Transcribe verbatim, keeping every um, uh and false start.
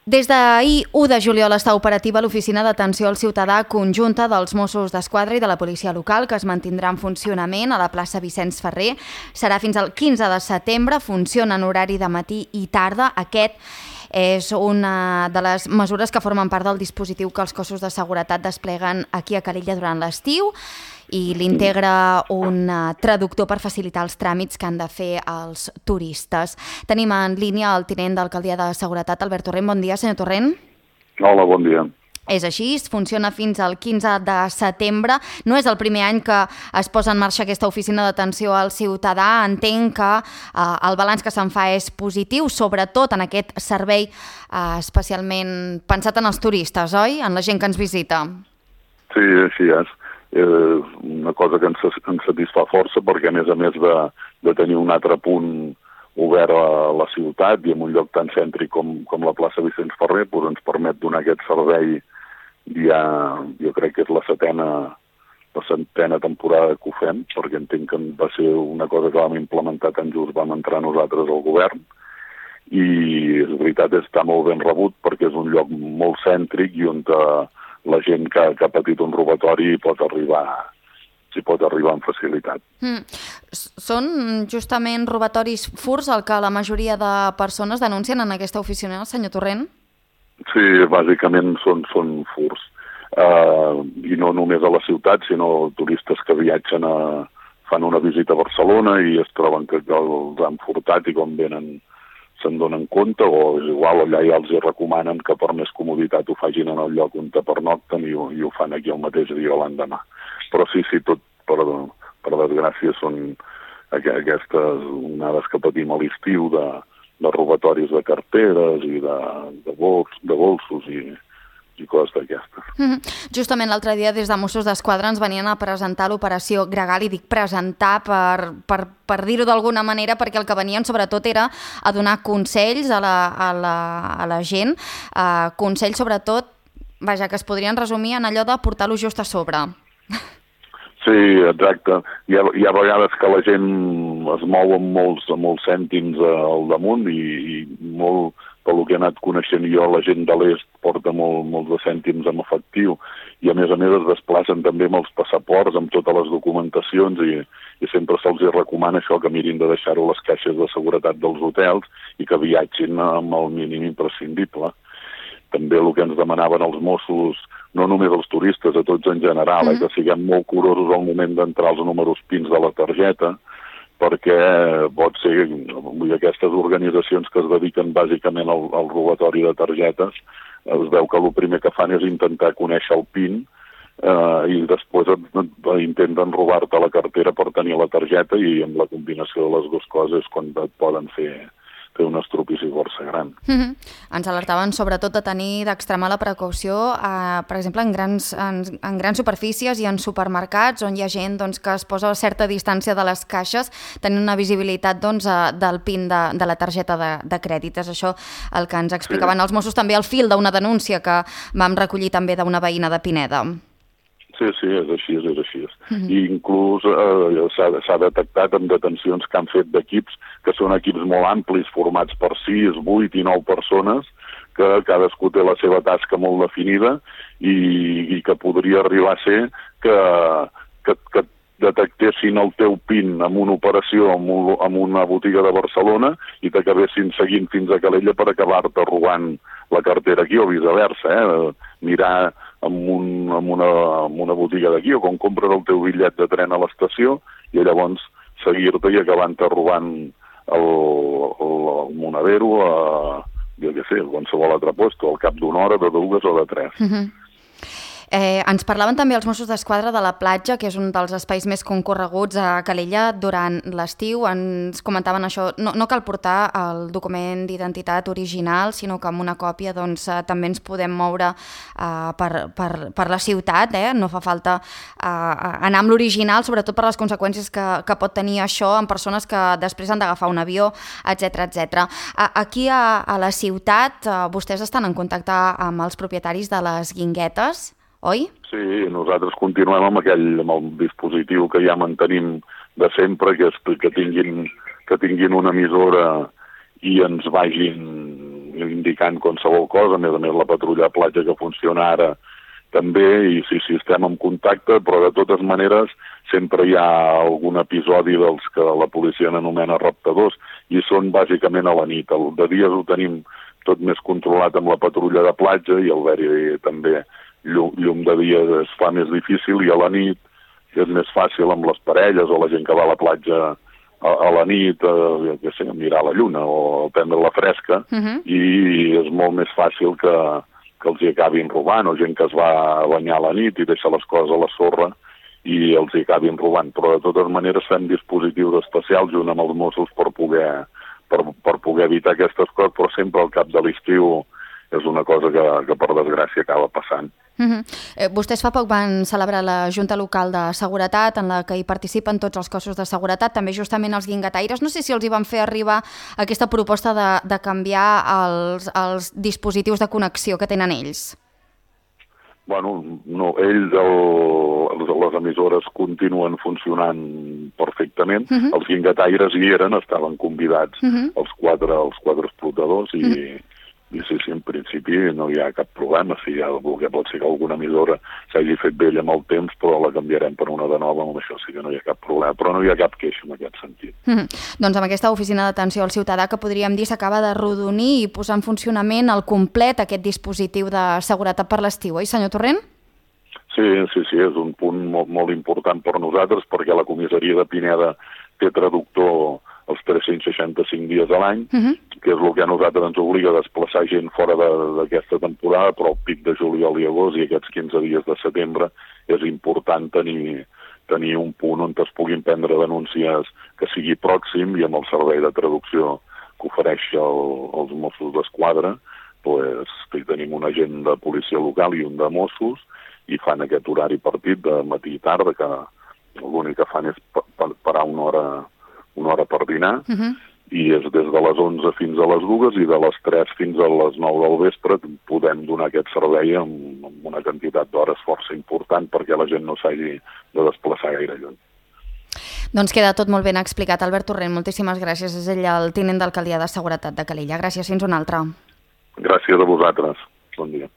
Des d'ahir, u de juliol, està operativa l'Oficina d'Atenció al Ciutadà conjunta dels Mossos d'Esquadra i de la Policia Local, que es mantindrà en funcionament a la plaça Vicenç Ferrer. Serà fins al quinze de setembre, funciona en horari de matí i tarda. Aquest és una de les mesures que formen part del dispositiu que els cossos de seguretat despleguen aquí a Calella durant l'estiu, i l'integra un traductor per facilitar els tràmits que han de fer els turistes. Tenim en línia el tinent d'Alcaldia de Seguretat, Albert Torrent. Bon dia, senyor Torrent. Hola, bon dia. És així, funciona fins al quinze de setembre. No és el primer any que es posa en marxa aquesta oficina d'atenció al ciutadà. Entenc que eh, el balanç que se'n fa és positiu, sobretot en aquest servei eh, especialment pensat en els turistes, oi? En la gent que ens visita. Sí, així és. Eh, una cosa que ens, ens satisfà força perquè, a més a més de, de tenir un altre punt obert a la ciutat i en un lloc tan cèntric com, com la plaça Vicenç Ferrer, doncs ens permet donar aquest servei ja, jo crec que és la setena, la setena temporada que ho fem, perquè entenc que va ser una cosa que vam implementar tan just vam entrar nosaltres al govern, i és veritat, està molt ben rebut perquè és un lloc molt cèntric i on eh, la gent que, que ha patit un robatori pot arribar, s'hi pot arribar amb facilitat. Mm. Són justament robatoris furts el que la majoria de persones denuncien en aquesta oficina, senyor Torrent? Sí, bàsicament són, són furts. Uh, I no només a la ciutat, sinó turistes que viatgen a, fan una visita a Barcelona i es troben que els han furtat i com venen se'n donen compte, o és igual, allà ja els recomanen que per més comoditat ho facin en el lloc on te pernocten i, i ho fan aquí el mateix dia o l'endemà. Però sí, sí, tot per, per desgràcia són aquestes onades que patim a l'estiu de, de robatoris de carteres i de, de, bols, de bolsos i, i coses d'aquestes. Mm-hmm. Justament l'altre dia des de Mossos d'Esquadra ens venien a presentar l'operació Gregal, i dic presentar per, per, per dir-ho d'alguna manera, perquè el que venien sobretot era a donar consells a la, a la, a la gent, uh, consells sobretot, vaja, que es podrien resumir en allò de portar-lo just a sobre. Sí, exacte. Hi ha, hi ha vegades que la gent es mou amb molts, amb molts cèntims al damunt i, i molt, pel que he anat coneixent jo, la gent de l'est porta molt, molts de cèntims en efectiu i a més a més es desplacen també amb els passaports, amb totes les documentacions i, i sempre se'ls recomana això, que mirin de deixar-ho a les caixes de seguretat dels hotels i que viatgin amb el mínim imprescindible. També el que ens demanaven els Mossos, no només els turistes, a tots en general, mm. eh, que siguem molt curosos al moment d'entrar els números pins de la targeta, perquè pot ser, vull dir, aquestes organitzacions que es dediquen bàsicament al, al robatori de targetes, es veu que el primer que fan és intentar conèixer el PIN eh, i després et, et, intenten robar-te la cartera per tenir la targeta i amb la combinació de les dues coses quan et poden fer fer un estropici força gran. Mm-hmm. Ens alertaven sobretot de tenir, d'extremar la precaució, eh, per exemple, en grans, en, en grans superfícies i en supermercats on hi ha gent doncs, que es posa a certa distància de les caixes, tenint una visibilitat doncs, eh, del PIN de, de la targeta de, de crèdit. És això el que ens explicaven sí. els Mossos, també al fil d'una denúncia que vam recollir també d'una veïna de Pineda. Sí, sí, és així, és així. Mm-hmm. I inclús eh, s'ha detectat amb detencions que han fet d'equips que són equips molt amplis, formats per sis, vuit i nou persones, que cadascú té la seva tasca molt definida i, i que podria arribar a ser que, que, que detectessin el teu PIN en una operació en, un, en una botiga de Barcelona i t'acabessin seguint fins a Calella per acabar-te robant la cartera aquí o viceversa, eh? Mirar en, un, en, una, en una botiga d'aquí o com compres el teu bitllet de tren a l'estació i llavors seguir-te i acabant-te robant el, el, el monedero a, jo què sé, qualsevol altre puesto, al cap d'una hora, de dues o de tres. Mm-hmm. Eh, ens parlaven també els Mossos d'Esquadra de la platja, que és un dels espais més concorreguts a Calella durant l'estiu. Ens comentaven això, no, no cal portar el document d'identitat original, sinó que amb una còpia doncs, eh, també ens podem moure eh, per, per, per la ciutat, eh? No fa falta eh, anar amb l'original, sobretot per les conseqüències que, que pot tenir això en persones que després han d'agafar un avió, etcètera, etcètera. Aquí a, a la ciutat eh, vostès estan en contacte amb els propietaris de les guinguetes, oi? Sí, nosaltres continuem amb aquell amb el dispositiu que ja mantenim de sempre, que, és, que, tinguin, que tinguin una emissora i ens vagin indicant qualsevol cosa. A més a més, la patrulla de platja que funciona ara també, i sí, sí, estem en contacte, però de totes maneres sempre hi ha algun episodi dels que la policia n'anomena raptadors, i són bàsicament a la nit. El de dies ho tenim tot més controlat amb la patrulla de platja, i al haver-hi també llum, llum de dia es fa més difícil, i a la nit és més fàcil amb les parelles o la gent que va a la platja a, a la nit, a, que sé, a mirar la lluna o a prendre la fresca, uh-huh. i és molt més fàcil que, que els hi acabin robant, o gent que es va a banyar a la nit i deixa les coses a la sorra i els hi acabin robant. Però de totes maneres fem dispositius especials junt amb els Mossos per poder, per, per poder evitar aquestes coses, però sempre al cap de l'estiu és una cosa que, que per desgràcia acaba passant. Uh-huh. eh, vostès fa poc van celebrar la Junta Local de Seguretat, en la que hi participen tots els cossos de seguretat, també justament els guingataires. No sé si els hi van fer arribar aquesta proposta de, de canviar els, els dispositius de connexió que tenen ells. Bueno, no, ells, el, les emissores continuen funcionant perfectament. Uh-huh. Els guingataires hi eren, estaven convidats, uh-huh. els, quatre, els quatre explotadors, i... Uh-huh. I sí, sí, en principi no hi ha cap problema. Sí, hi ha el que pot ser que alguna emissora s'hagi fet vella amb el temps, però la canviarem per una de nova, amb això sí que no hi ha cap problema, però no hi ha cap queixa en aquest sentit. Mm-hmm. Doncs amb aquesta oficina d'atenció al ciutadà, que podríem dir s'acaba de rodonir i posar en funcionament al complet aquest dispositiu de seguretat per l'estiu, oi, senyor Torrent? Sí, sí, sí, és un punt molt, molt important per nosaltres, perquè la comissaria de Pineda té traductor els tres-cents seixanta-cinc dies a l'any, uh-huh. que és el que a nosaltres ens obliga a desplaçar gent fora d'aquesta temporada, però el pic de juliol i agost i aquests quinze dies de setembre és important tenir, tenir un punt on es puguin prendre denúncies que sigui pròxim, i amb el servei de traducció que ofereix el, els Mossos d'Esquadra, pues, tenim un agent de policia local i un de Mossos, i fan aquest horari partit de matí i tarda, que l'únic que fan és parar una hora una hora per dinar, uh-huh. i és des de les onze fins a les dues, i de les tres fins a les nou del vespre podem donar aquest servei amb, amb una quantitat d'hores força important perquè la gent no s'hagi de desplaçar gaire lluny. Doncs queda tot molt ben explicat. Albert Torrent, moltíssimes gràcies. És ell el tinent d'alcaldia de Seguretat de Calella. Gràcies, fins una altra. Gràcies a vosaltres. Bon dia.